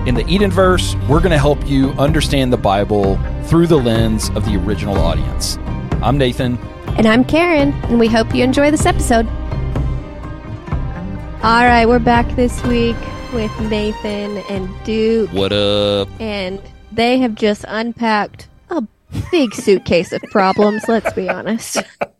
In the Edenverse, we're going to help you understand the Bible through the lens of the original audience. I'm Nathan. And I'm Karen, and we hope you enjoy this episode. All right, we're back this week with Nathan and Duke. What up? And they have just unpacked a big suitcase of problems, let's be honest.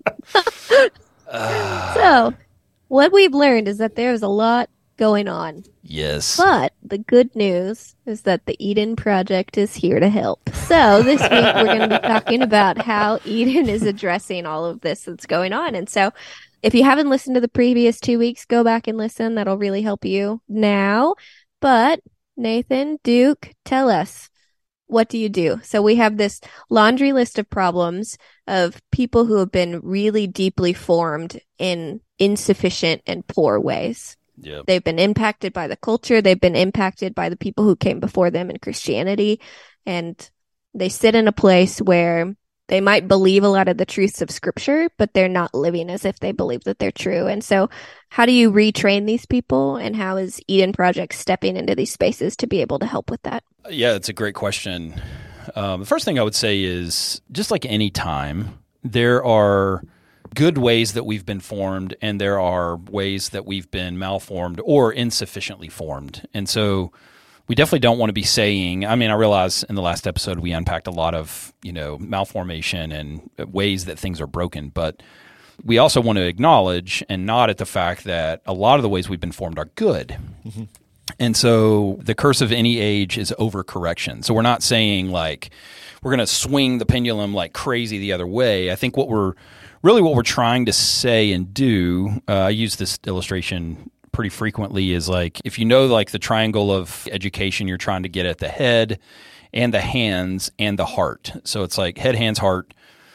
So, what we've learned is that there's a lot going on. Yes. But the good news is that the Eden Project is here to help. So this week we're going to be talking about how Eden is addressing all of this that's going on. And so if you haven't listened to the previous 2 weeks, go back and listen. That'll really help you now. But Nathan, Duke, tell us, what do you do? So we have this laundry list of problems of people who have been really deeply formed in insufficient and poor ways. Yep. They've been impacted by the culture. They've been impacted by the people who came before them in Christianity. And they sit in a place where they might believe a lot of the truths of Scripture, but they're not living as if they believe that they're true. And so how do you retrain these people? And how is Eden Project stepping into these spaces to be able to help with that? Yeah, it's a great question. The first thing I would say is, just like any time, there are good ways that we've been formed, and there are ways that we've been malformed or insufficiently formed. And so we definitely don't want to be saying, I realize in the last episode we unpacked a lot of, malformation and ways that things are broken, but we also want to acknowledge and nod at the fact that a lot of the ways we've been formed are good. Mm-hmm. And so the curse of any age is overcorrection. So we're not saying like we're going to swing the pendulum like crazy the other way. I think what we're trying to say and do, I use this illustration pretty frequently, is like, if you know like the triangle of education, you're trying to get at the head and the hands and the heart. So it's like head, hands, heart.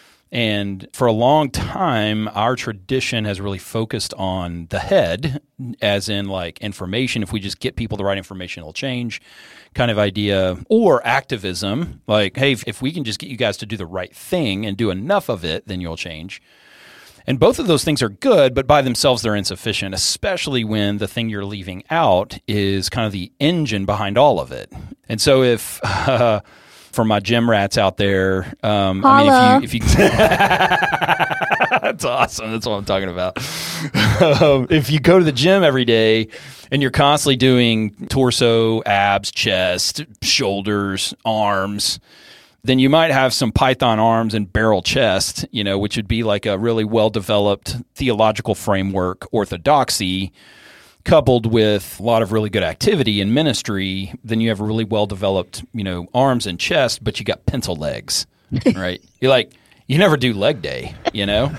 And for a long time, our tradition has really focused on the head, as in like information. If we just get people the right information, it'll change kind of idea. Or activism, like, hey, if we can just get you guys to do the right thing and do enough of it, then you'll change. And both of those things are good, but by themselves they're insufficient, especially when the thing you're leaving out is kind of the engine behind all of it. And so if... for my gym rats out there, if you that's awesome. That's what I'm talking about. If you go to the gym every day and you're constantly doing torso, abs, chest, shoulders, arms, then you might have some python arms and barrel chest, which would be like a really well-developed theological framework, orthodoxy, coupled with a lot of really good activity in ministry. Then you have a really well-developed, arms and chest, but you got pencil legs, right? You're like, you never do leg day, And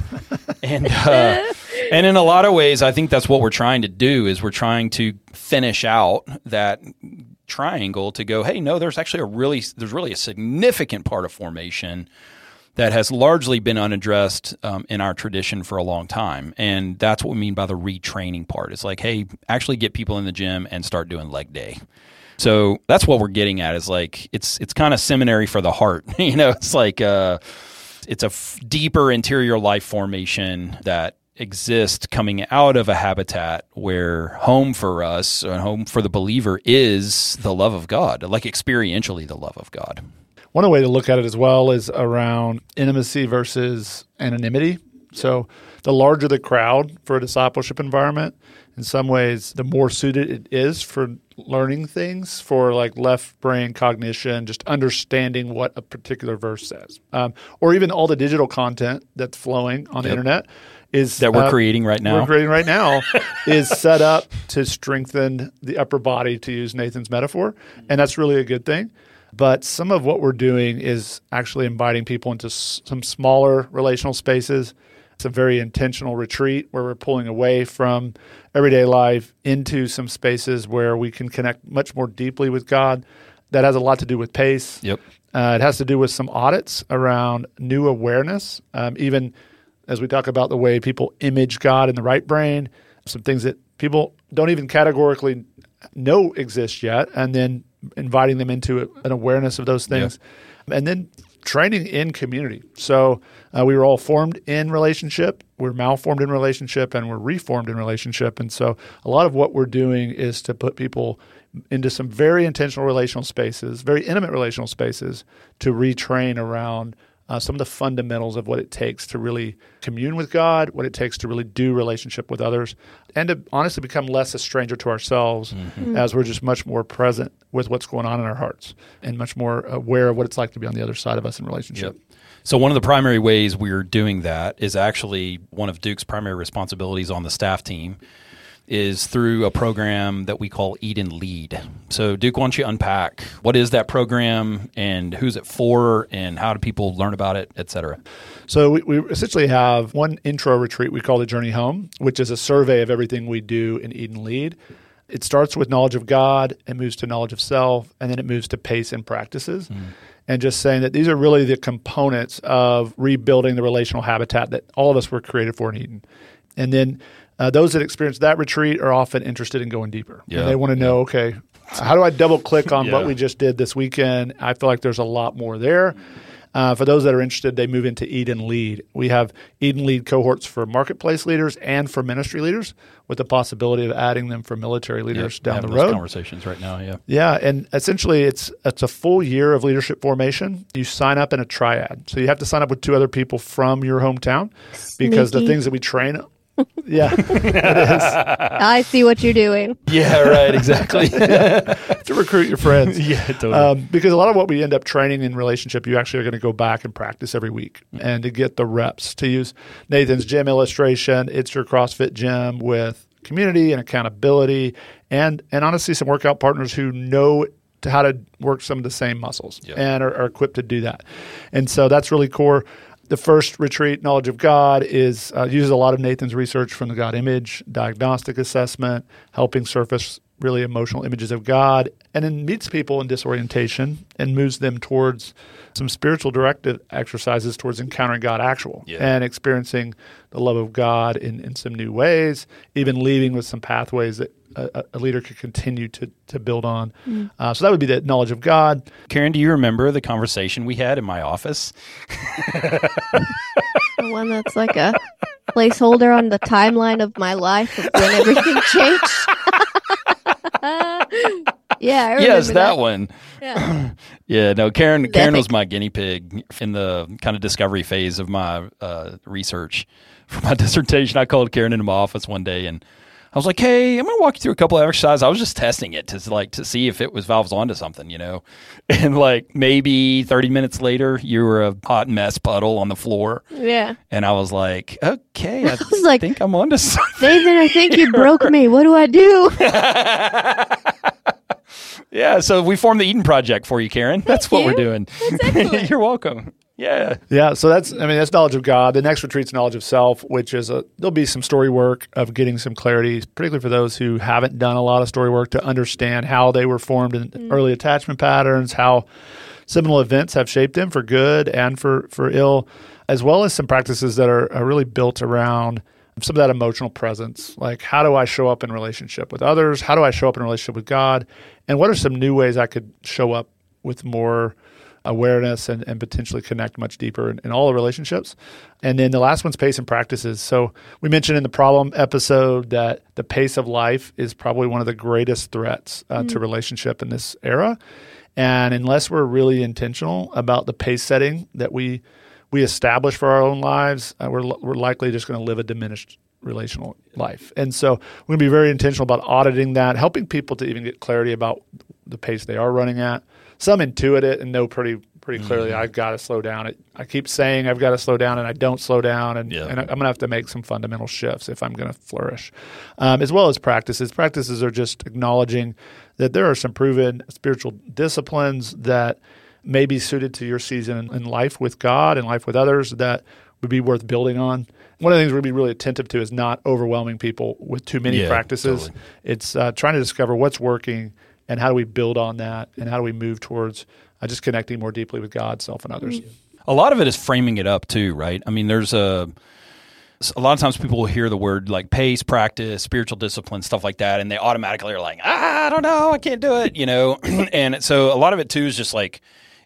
in a lot of ways, I think that's what we're trying to do, is we're trying to finish out that triangle to go, hey, no, there's really a significant part of formation that has largely been unaddressed in our tradition for a long time. And that's what we mean by the retraining part. It's like, hey, actually get people in the gym and start doing leg day. So that's what we're getting at, is like, it's kind of seminary for the heart. It's like it's a deeper interior life formation that exists coming out of a habitat where home for us, and home for the believer, is the love of God, like experientially the love of God. One way to look at it as well is around intimacy versus anonymity. So the larger the crowd for a discipleship environment, in some ways, the more suited it is for learning things, for like left brain cognition, just understanding what a particular verse says. Or even all the digital content that's flowing on the internet is that we're creating right now. Is set up to strengthen the upper body, to use Nathan's metaphor. And that's really a good thing. But some of what we're doing is actually inviting people into some smaller relational spaces. It's a very intentional retreat where we're pulling away from everyday life into some spaces where we can connect much more deeply with God. That has a lot to do with pace. Yep. It has to do with some audits around new awareness, even as we talk about the way people image God in the right brain, some things that people don't even categorically know exist yet, and then inviting them into an awareness of those things. Yep. And then training in community. So we were all formed in relationship, we're malformed in relationship, and we're reformed in relationship. And so a lot of what we're doing is to put people into some very intentional relational spaces, very intimate relational spaces, to retrain around some of the fundamentals of what it takes to really commune with God, what it takes to really do relationship with others, and to honestly become less a stranger to ourselves as we're just much more present with what's going on in our hearts and much more aware of what it's like to be on the other side of us in relationship. Yep. So one of the primary ways we're doing that is actually one of Duke's primary responsibilities on the staff team is through a program that we call Eden Lead. So Duke, why don't you unpack what is that program and who's it for and how do people learn about it, et cetera? So we essentially have one intro retreat we call the Journey Home, which is a survey of everything we do in Eden Lead. It starts with knowledge of God, it moves to knowledge of self, and then it moves to pace and practices. And just saying that these are really the components of rebuilding the relational habitat that all of us were created for in Eden. And then those that experience that retreat are often interested in going deeper. Yeah. And they want to know, okay, how do I double click on what we just did this weekend? I feel like there's a lot more there. For those that are interested, they move into Eden Lead. We have Eden Lead cohorts for marketplace leaders and for ministry leaders, with the possibility of adding them for military leaders down the those road. Conversations right now, yeah. Yeah, and essentially it's a full year of leadership formation. You sign up in a triad. So you have to sign up with 2 other people from your hometown because the things that we train yeah, it is. I see what you're doing. Yeah, right, exactly. To recruit your friends. Yeah, totally. Because a lot of what we end up training in relationship, you actually are going to go back and practice every week and to get the reps. To use Nathan's gym illustration, it's your CrossFit gym with community and accountability and honestly some workout partners who know how to work some of the same muscles and are equipped to do that. And so that's really core. The first retreat, Knowledge of God, is uses a lot of Nathan's research from the God image, diagnostic assessment, helping surface really emotional images of God, and then meets people in disorientation and moves them towards some spiritual directive exercises towards encountering God actual and experiencing the love of God in some new ways, even leaving with some pathways that a leader could continue to build on. So that would be the knowledge of God. Karen, do you remember the conversation we had in my office? The one that's like a placeholder on the timeline of my life of when everything changed. Yeah, I remember Yes, that one. Yeah. Yeah, no, Karen Epic. was my guinea pig in the kind of discovery phase of my research for my dissertation. I called Karen into my office one day and I was like, hey, I'm going to walk you through a couple of exercises. I was just testing it to see if it was valves onto something, you know. And like maybe 30 minutes later, you were a hot mess puddle on the floor. Yeah. And I was like, okay, I was like, think I'm onto something. Nathan, I think you broke me. What do I do? Yeah, so we formed the Eden Project for you, Karen. That's what we're doing. That's excellent. You're welcome. Yeah. Yeah, so that's knowledge of God. The next retreat's knowledge of self, which is there'll be some story work of getting some clarity, particularly for those who haven't done a lot of story work, to understand how they were formed in early attachment patterns, how seminal events have shaped them for good and for ill, as well as some practices that are really built around some of that emotional presence. Like, how do I show up in relationship with others? How do I show up in relationship with God? And what are some new ways I could show up with more awareness and potentially connect much deeper in all the relationships? And then the last one's pace and practices. So we mentioned in the problem episode that the pace of life is probably one of the greatest threats to relationship in this era. And unless we're really intentional about the pace setting that we establish for our own lives, we're likely just going to live a diminished relational life. And so we're going to be very intentional about auditing that, helping people to even get clarity about the pace they are running at. Some intuit it and know pretty clearly, I've got to slow down. I keep saying I've got to slow down, and I don't slow down, and I'm going to have to make some fundamental shifts if I'm going to flourish, as well as practices. Practices are just acknowledging that there are some proven spiritual disciplines that may be suited to your season in life with God and life with others that would be worth building on. One of the things we're going to be really attentive to is not overwhelming people with too many practices. Totally. It's trying to discover what's working and how do we build on that and how do we move towards just connecting more deeply with God, self, and others. A lot of it is framing it up too, right? I mean, there's a lot of times people will hear the word like pace, practice, spiritual discipline, stuff like that, and they automatically are like, I don't know, I can't do it, you know? And so a lot of it too is just like,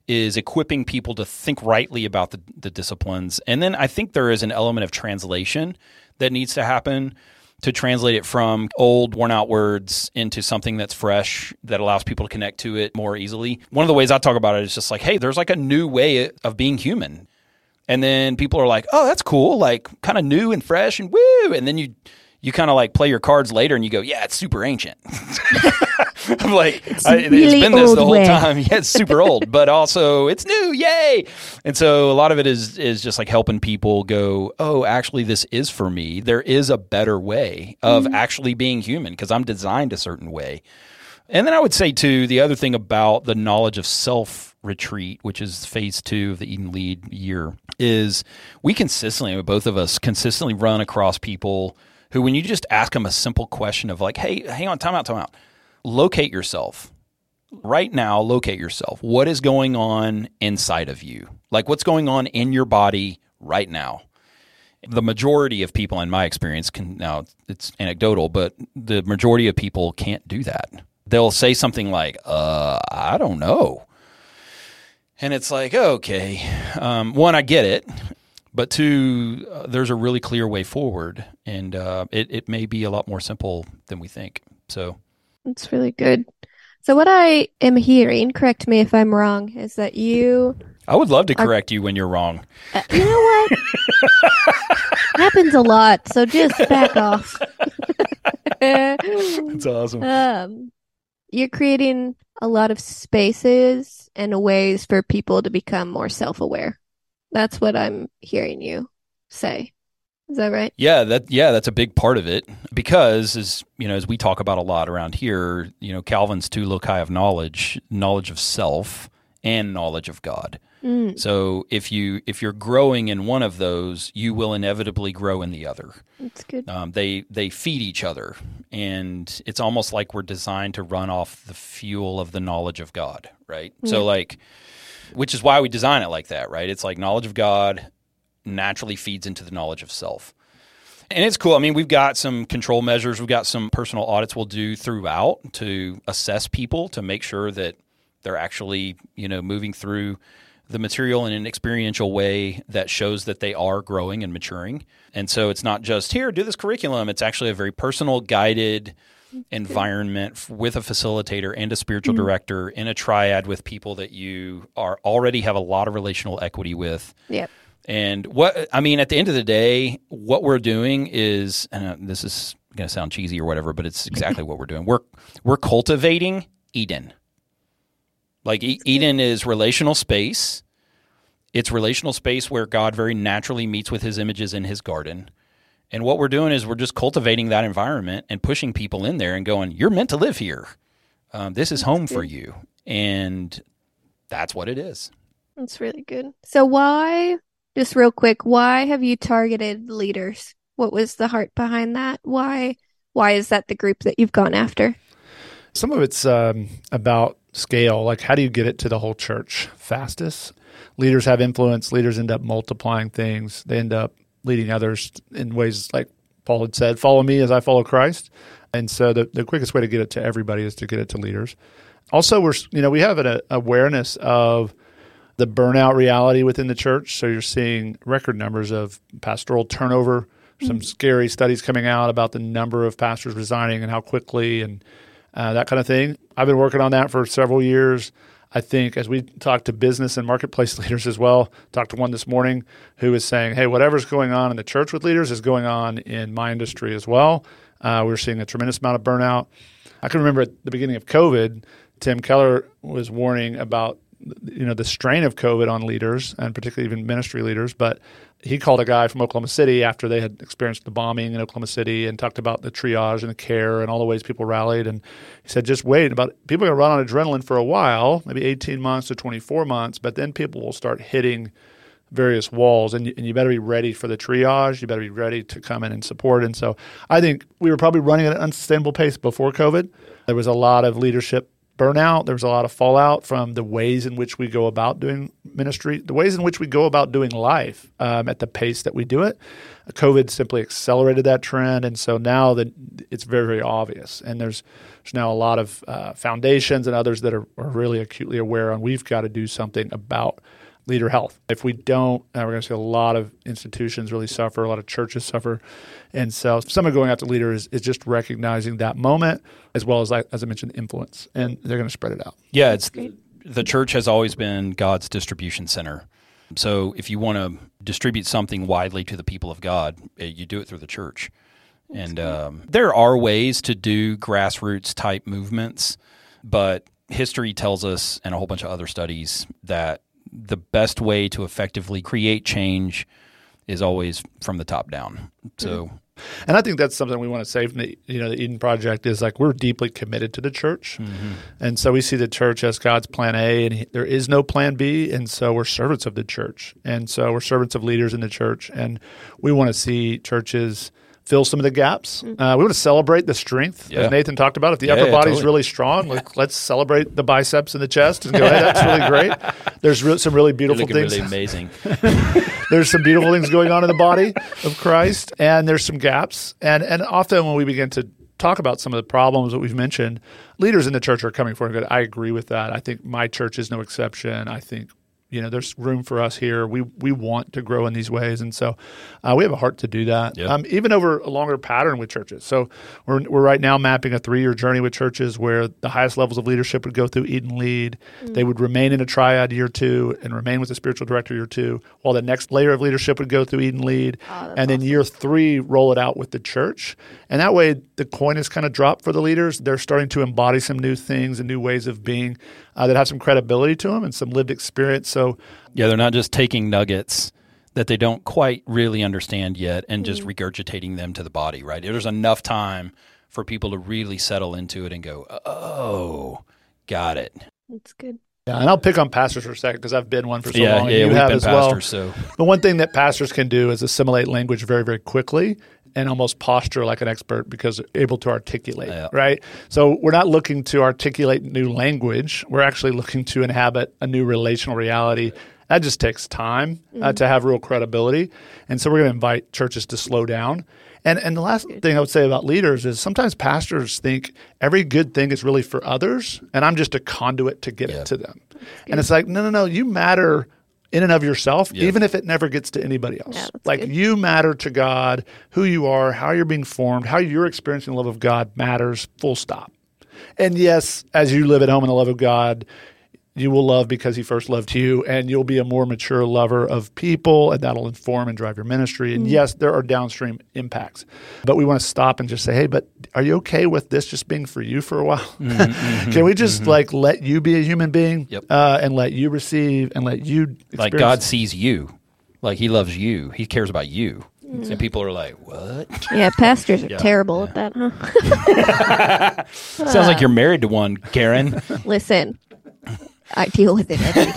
is equipping people to think rightly about the disciplines. And then I think there is an element of translation that needs to happen to translate it from old, worn-out words into something that's fresh, that allows people to connect to it more easily. One of the ways I talk about it is just like, hey, there's like a new way of being human. And then people are like, oh, that's cool, like kind of new and fresh and woo. And then you kind of like play your cards later and you go, yeah, it's super ancient. I'm like, it's been this the whole time. Yeah, it's super old, but also it's new. Yay. And so a lot of it is just like helping people go, oh, actually, this is for me. There is a better way of actually being human because I'm designed a certain way. And then I would say, too, the other thing about the knowledge of self retreat, which is phase 2 of the Eden Lead year, is we consistently, both of us, consistently run across people who, when you just ask them a simple question of like, hey, hang on, time out. Locate yourself. Right now, locate yourself. What is going on inside of you? Like what's going on in your body right now? The majority of people, in my experience, now it's anecdotal, but the majority of people can't do that. They'll say something like, I don't know. And it's like, okay, one, I get it. But two, there's a really clear way forward, and it may be a lot more simple than we think. So it's really good. So what I am hearing, correct me if I'm wrong, is that you... I would love to correct you when you're wrong. You know what? Happens a lot, so just back off. That's awesome. You're creating a lot of spaces and ways for people to become more self-aware. That's what I'm hearing you say. Is that right? Yeah, that's a big part of it because as we talk about a lot around here, Calvin's 2 loci of knowledge of self and knowledge of God. So if you're growing in one of those, you will inevitably grow in the other. That's good. They feed each other, and it's almost like we're designed to run off the fuel of the knowledge of God, right? Yeah. So which is why we design it like that, right? It's like knowledge of God naturally feeds into the knowledge of self. And it's cool. I mean, we've got some control measures. We've got some personal audits we'll do throughout to assess people to make sure that they're actually, moving through the material in an experiential way that shows that they are growing and maturing. And so it's not just, here, do this curriculum. It's actually a very personal, guided environment with a facilitator and a spiritual director in a triad with people that you already have a lot of relational equity with. Yep. And at the end of the day, what we're doing is, and this is going to sound cheesy or whatever, but it's exactly what we're doing. We're cultivating Eden. Like Eden is relational space. It's relational space where God very naturally meets with his images in his garden. And what we're doing is we're just cultivating that environment and pushing people in there and going, you're meant to live here. This is home for you. And that's what it is. That's really good. So why, just real quick, why have you targeted leaders? What was the heart behind that? Why is that the group that you've gone after? Some of it's about scale. Like, how do you get it to the whole church fastest? Leaders have influence. Leaders end up multiplying things. They end up leading others in ways like Paul had said, follow me as I follow Christ. And so the quickest way to get it to everybody is to get it to leaders. Also, we have an awareness of the burnout reality within the church. So you're seeing record numbers of pastoral turnover, some scary studies coming out about the number of pastors resigning and how quickly and that kind of thing. I've been working on that for several years. I think as we talk to business and marketplace leaders as well, talked to one this morning who is saying, hey, whatever's going on in the church with leaders is going on in my industry as well. We're seeing a tremendous amount of burnout. I can remember at the beginning of COVID, Tim Keller was warning about the strain of COVID on leaders and particularly even ministry leaders. But he called a guy from Oklahoma City after they had experienced the bombing in Oklahoma City and talked about the triage and the care and all the ways people rallied. And he said, just wait. People are going to run on adrenaline for a while, maybe 18 months to 24 months, but then people will start hitting various walls, and you better be ready for the triage. You better be ready to come in and support. And so I think we were probably running at an unsustainable pace before COVID. There was a lot of leadership burnout. There's a lot of fallout from the ways in which we go about doing ministry, the ways in which we go about doing life at the pace that we do it. COVID simply accelerated that trend, and so now that it's very, very obvious. And there's now a lot of foundations and others that are really acutely aware, and we've got to do something about leader health. If we don't, we're going to see a lot of institutions really suffer, a lot of churches suffer. And so some of going after leaders is just recognizing that moment, as well as I mentioned, influence, and they're going to spread it out. Yeah, the church has always been God's distribution center. So if you want to distribute something widely to the people of God, you do it through the church. And there are ways to do grassroots type movements, but history tells us, and a whole bunch of other studies, that the best way to effectively create change is always from the top down. So, and I think that's something we want to say from the Eden Project is like we're deeply committed to the church, and so we see the church as God's plan A, and there is no plan B, and so we're servants of the church, and so we're servants of leaders in the church, and we want to see churches fill some of the gaps. We want to celebrate the strength, as Nathan talked about. If the upper body's really strong, let's celebrate the biceps and the chest and go, hey, that's really great. There's some really beautiful things. Really amazing. There's some beautiful things going on in the body of Christ, and there's some gaps. And often when we begin to talk about some of the problems that we've mentioned, leaders in the church are coming forward. I agree with that. I think my church is no exception. I think there's room for us here. We want to grow in these ways, and so we have a heart to do that. Yep. Even over a longer pattern with churches. So we're right now mapping a 3-year journey with churches where the highest levels of leadership would go through Eden Lead. They would remain in a triad year 2 and remain with the spiritual director year 2, while the next layer of leadership would go through Eden Lead, and then year 3 roll it out with the church. And that way the coin is kind of dropped for the leaders. They're starting to embody some new things and new ways of being that have some credibility to them and some lived experience. So they're not just taking nuggets that they don't quite really understand yet and just regurgitating them to the body, right? There's enough time for people to really settle into it and go, oh, got it. That's good. Yeah, and I'll pick on pastors for a second because I've been one for so long. Yeah, you we've have been as pastors, well. so. The one thing that pastors can do is assimilate language very, very quickly and almost posture like an expert because they're able to articulate, right? So we're not looking to articulate new language. We're actually looking to inhabit a new relational reality. That just takes time to have real credibility. And so we're going to invite churches to slow down. And the last thing I would say about leaders is sometimes pastors think every good thing is really for others, and I'm just a conduit to get it to them. And it's like, no, you matter in and of yourself, even if it never gets to anybody else. Yeah, like good. You matter to God, who you are, how you're being formed, how you're experiencing the love of God matters, full stop. And yes, as you live at home in the love of God, you will love because he first loved you, and you'll be a more mature lover of people, and that'll inform and drive your ministry. And yes, there are downstream impacts. But we want to stop and just say, hey, but are you okay with this just being for you for a while? Can we just let you be a human being and let you receive and let you experience? Like God sees you. Like he loves you. He cares about you. And people are like, what? Yeah, pastors are terrible at that, huh? Sounds like you're married to one, Karen. Listen. I deal with it every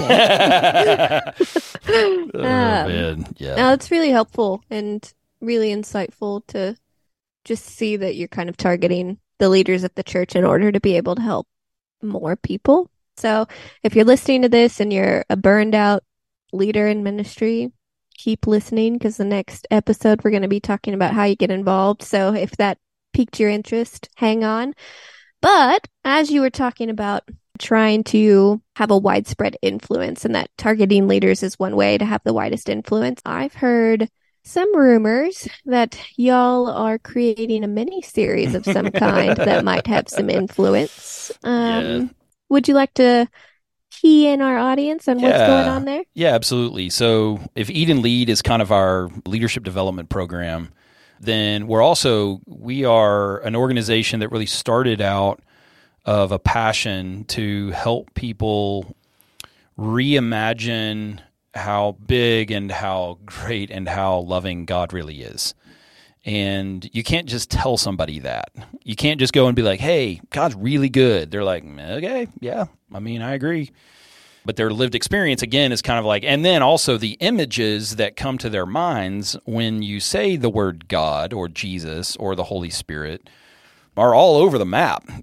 day. No, it's really helpful and really insightful to just see that you're kind of targeting the leaders of the church in order to be able to help more people. So if you're listening to this and you're a burned out leader in ministry, keep listening because the next episode we're going to be talking about how you get involved. So if that piqued your interest, hang on. But as you were talking about trying to have a widespread influence and that targeting leaders is one way to have the widest influence, I've heard some rumors that y'all are creating a mini series of some kind that might have some influence. Would you like to key in our audience on what's going on there? Yeah, absolutely. So if Eden Lead is kind of our leadership development program, then we are an organization that really started out of a passion to help people reimagine how big and how great and how loving God really is. And you can't just tell somebody that. You can't just go and be like, hey, God's really good. They're like, okay, yeah, I mean, I agree. But their lived experience, again, is kind of like, and then also the images that come to their minds when you say the word God or Jesus or the Holy Spirit are all over the map.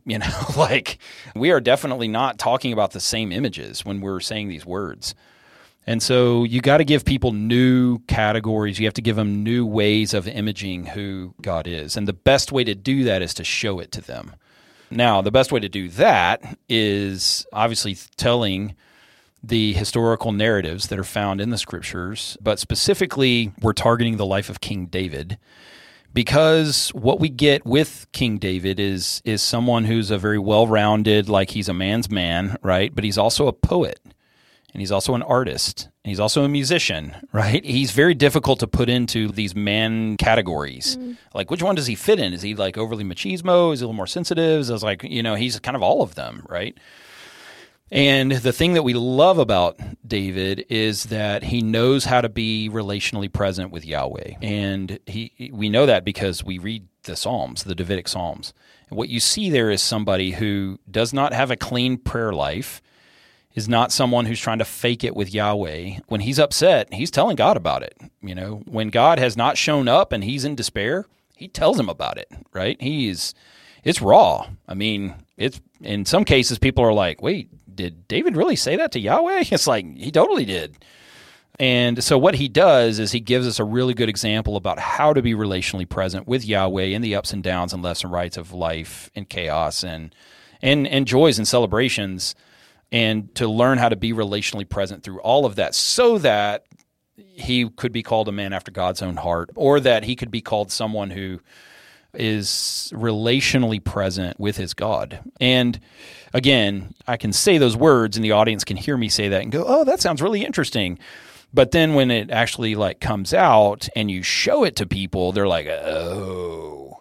You know, like we are definitely not talking about the same images when we're saying these words. And so you got to give people new categories. You have to give them new ways of imaging who God is. And the best way to do that is to show it to them. Now, the best way to do that is obviously telling the historical narratives that are found in the scriptures, but specifically we're targeting the life of King David, because what we get with King David is someone who's a very well-rounded, like he's a man's man, right? But he's also a poet, and he's also an artist, and he's also a musician, right? He's very difficult to put into these man categories. Like, which one does he fit in? Is he like overly machismo? Is he a little more sensitive? Is like, he's kind of all of them, right? And the thing that we love about David is that he knows how to be relationally present with Yahweh. And we know that because we read the Psalms, the Davidic Psalms. And what you see there is somebody who does not have a clean prayer life, is not someone who's trying to fake it with Yahweh. When he's upset, he's telling God about it. When God has not shown up and he's in despair, he tells him about it, right? It's raw. I mean, it's in some cases people are like, wait, did David really say that to Yahweh? It's like, he totally did. And so what he does is he gives us a really good example about how to be relationally present with Yahweh in the ups and downs and lefts and rights of life and chaos and joys and celebrations, and to learn how to be relationally present through all of that so that he could be called a man after God's own heart, or that he could be called someone who is relationally present with his God. And again, I can say those words and the audience can hear me say that and go, oh, that sounds really interesting. But then when it actually like comes out and you show it to people, they're like, oh.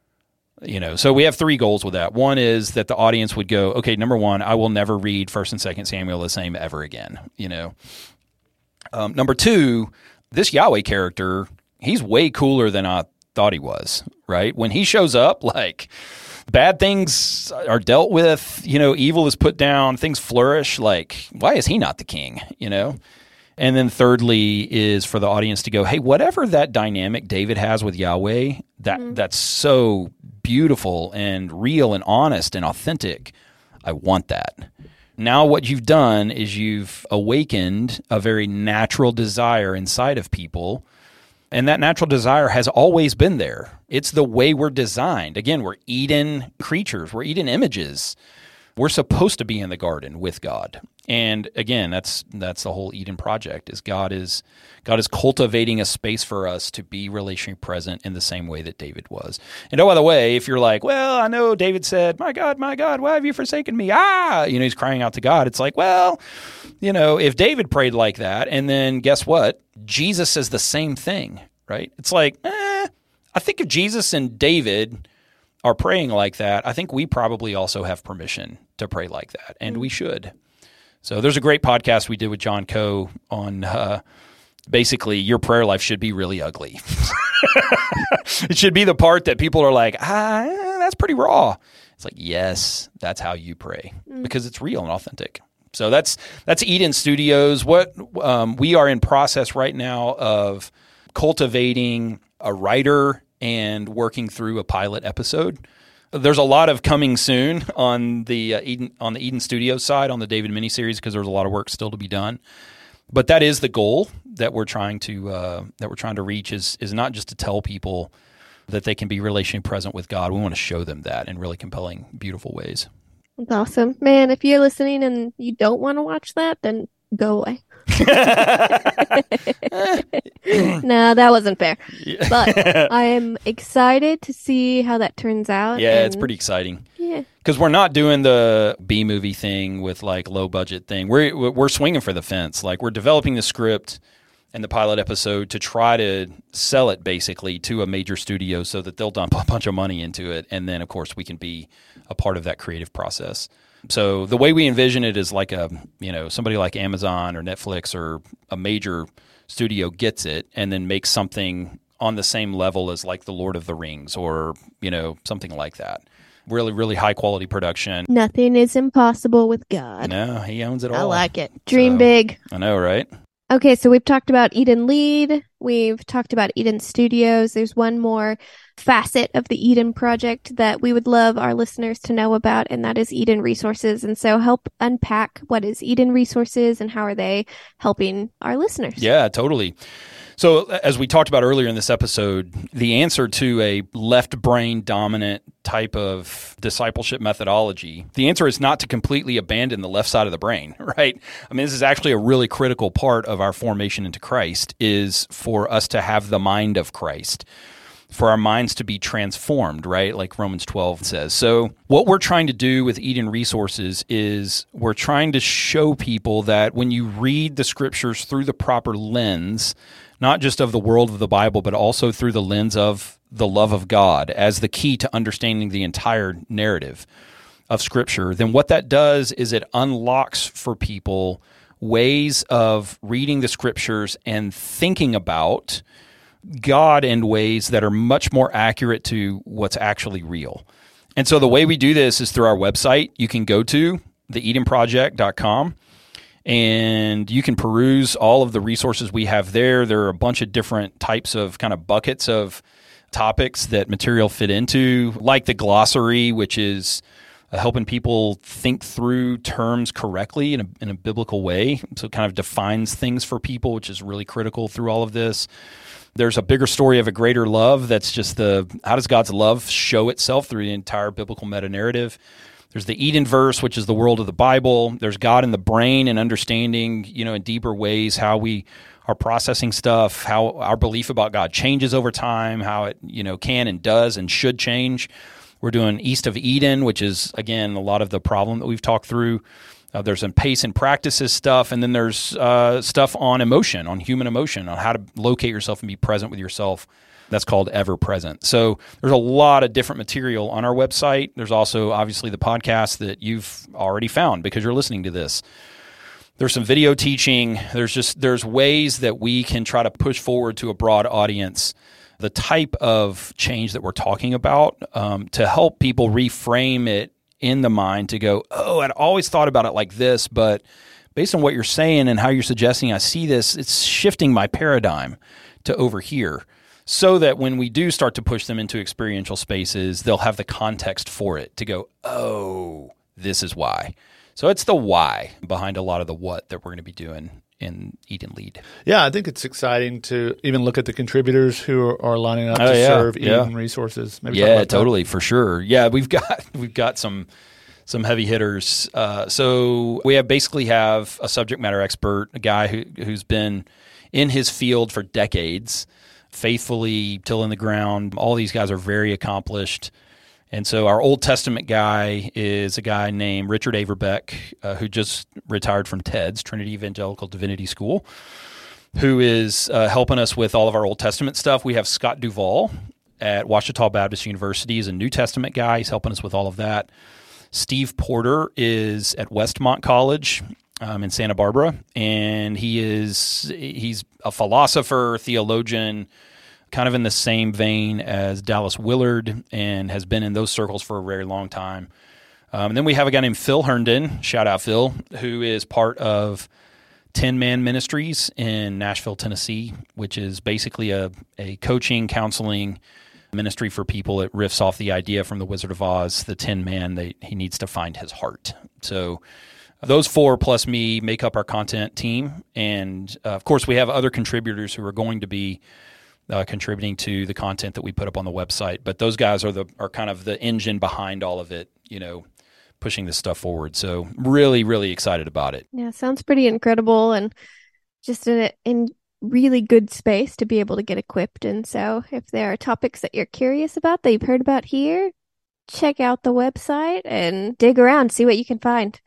So we have 3 goals with that. One is that the audience would go, okay, number 1, I will never read 1 and 2 Samuel the same ever again. Number 2, this Yahweh character, he's way cooler than I thought he was, right? When he shows up, like bad things are dealt with, evil is put down, things flourish. Like, why is he not the king, And then thirdly is for the audience to go, hey, whatever that dynamic David has with Yahweh, that's so beautiful and real and honest and authentic, I want that. Now what you've done is you've awakened a very natural desire inside of people. And that natural desire has always been there. It's the way we're designed. Again, we're Eden creatures. We're Eden images. We're supposed to be in the garden with God. And again, that's the whole Eden project. Is God is cultivating a space for us to be relationally present in the same way that David was. And oh, by the way, if you're like, well, I know David said, my God, why have you forsaken me? He's crying out to God. It's like, well, if David prayed like that, and then guess what? Jesus says the same thing, right? It's like, I think if Jesus and David are praying like that, I think we probably also have permission to pray like that, and we should. So there's a great podcast we did with John Coe on basically your prayer life should be really ugly. It should be the part that people are like, that's pretty raw. It's like, yes, that's how you pray because it's real and authentic. So that's Eden Studios. What we are in process right now of cultivating a writer and working through a pilot episode. There's a lot of coming soon on the Eden Studios side on the David miniseries because there's a lot of work still to be done. But that is the goal that we're trying to reach is not just to tell people that they can be relationally present with God. We want to show them that in really compelling, beautiful ways. That's awesome. Man, if you're listening and you don't want to watch that, then go away. No, that wasn't fair. But I am excited to see how that turns out. Yeah, it's pretty exciting. Yeah. Because we're not doing the B-movie thing with like low budget thing. We're swinging for the fence. Like we're developing the script and the pilot episode to try to sell it basically to a major studio so that they'll dump a bunch of money into it. And then, of course, we can be a part of that creative process. So the way we envision it is like somebody like Amazon or Netflix or a major studio gets it and then makes something on the same level as like The Lord of the Rings or, something like that. Really, really high quality production. Nothing is impossible with God. No, he owns it all. I like it. Dream big. I know, right? Okay, so we've talked about Eden Lead. We've talked about Eden Studios. There's one more. facet of the Eden Project that we would love our listeners to know about, and that is Eden Resources. And so help unpack what is Eden Resources and how are they helping our listeners? Yeah, totally. So as we talked about earlier in this episode, the answer to a left brain dominant type of discipleship methodology, the answer is not to completely abandon the left side of the brain, right? I mean, this is actually a really critical part of our formation into Christ, is for us to have the mind of Christ, for our minds to be transformed, right? Like Romans 12 says. So what we're trying to do with Eden Resources is we're trying to show people that when you read the scriptures through the proper lens, not just of the world of the Bible, but also through the lens of the love of God as the key to understanding the entire narrative of Scripture, then what that does is it unlocks for people ways of reading the Scriptures and thinking about God in ways that are much more accurate to what's actually real. And so the way we do this is through our website. You can go to theedenproject.com. And you can peruse all of the resources we have there. There are a bunch of different types of kind of buckets of topics that material fit into, like the glossary, which is helping people think through terms correctly in a biblical way. So it kind of defines things for people, which is really critical through all of this. There's a bigger story of a greater love. That's just how does God's love show itself through the entire biblical meta-narrative. There's the Eden verse, which is the world of the Bible. There's God in the brain and understanding, in deeper ways how we are processing stuff, how our belief about God changes over time, how it, can and does and should change. We're doing East of Eden, which is, again, a lot of the problem that we've talked through. There's some pace and practices stuff, and then there's stuff on emotion, on human emotion, on how to locate yourself and be present with yourself. That's called Ever Present. So there's a lot of different material on our website. There's also obviously the podcast that you've already found because you're listening to this. There's some video teaching. There's ways that we can try to push forward to a broad audience the type of change that we're talking about to help people reframe it in the mind to go, oh, I'd always thought about it like this, but based on what you're saying and how you're suggesting I see this, it's shifting my paradigm to over here. So that when we do start to push them into experiential spaces, they'll have the context for it to go, oh, this is why. So it's the why behind a lot of the what that we're going to be doing in Eden Lead. Yeah, I think it's exciting to even look at the contributors who are lining up to serve Eden Resources. Maybe totally, for sure. Yeah, we've got some heavy hitters. So we basically have a subject matter expert, a guy who's been in his field for decades, faithfully tilling the ground. All these guys are very accomplished. And so our Old Testament guy is a guy named Richard Averbeck, who just retired from TEDS, Trinity Evangelical Divinity School, who is helping us with all of our Old Testament stuff. We have Scott Duvall at Ouachita Baptist University. He's a New Testament guy. He's helping us with all of that. Steve Porter is at Westmont College in Santa Barbara, and he's a philosopher, theologian, kind of in the same vein as Dallas Willard, and has been in those circles for a very long time. And then we have a guy named Phil Herndon, shout out Phil, who is part of 10 Man Ministries in Nashville, Tennessee, which is basically a coaching, counseling ministry for people. It riffs off the idea from The Wizard of Oz, the 10 Man, he needs to find his heart. So those four plus me make up our content team. And of course, we have other contributors who are going to be contributing to the content that we put up on the website. But those guys are kind of the engine behind all of it, pushing this stuff forward. So really, really excited about it. Yeah, sounds pretty incredible, and just in really good space to be able to get equipped. And so if there are topics that you're curious about that you've heard about here, check out the website and dig around, see what you can find.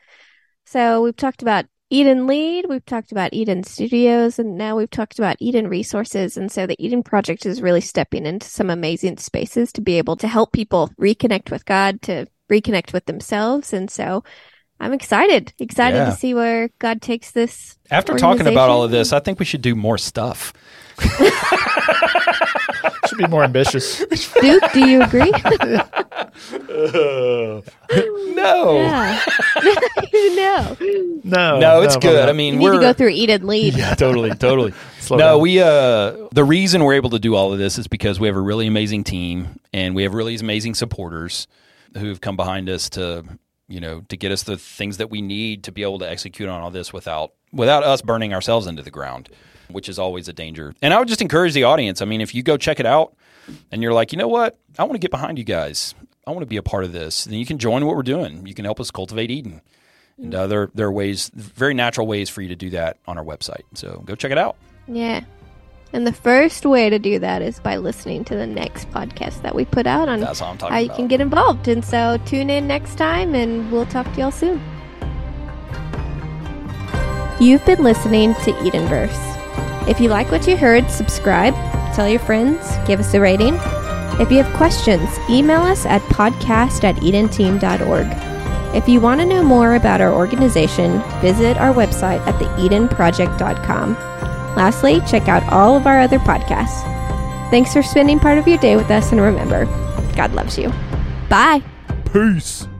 So we've talked about Eden Lead, we've talked about Eden Studios, and now we've talked about Eden Resources. And so the Eden Project is really stepping into some amazing spaces to be able to help people reconnect with God, to reconnect with themselves. And so I'm excited to see where God takes this. After talking about all of this, I think we should do more stuff. Should be more ambitious. Duke, do you agree? No. Yeah. No, it's good. I mean, you need to go through Eden Lead. Yeah, totally. Slow down. The reason we're able to do all of this is because we have a really amazing team and we have really amazing supporters who've come behind us to get us the things that we need to be able to execute on all this without us burning ourselves into the ground, which is always a danger. And I would just encourage the audience. I mean, if you go check it out and you're like, you know what, I want to get behind you guys. I want to be a part of this. Then you can join what we're doing. You can help us cultivate Eden. And there are ways, very natural ways for you to do that on our website. So go check it out. Yeah. And the first way to do that is by listening to the next podcast that we put out on That's what I'm talking how you about. can get involved. And so tune in next time and we'll talk to y'all soon. You've been listening to Edenverse. If you like what you heard, subscribe, tell your friends, give us a rating. If you have questions, email us at podcast@edenteam.org. If you want to know more about our organization, visit our website at theedenproject.com. Lastly, check out all of our other podcasts. Thanks for spending part of your day with us, and remember, God loves you. Bye. Peace.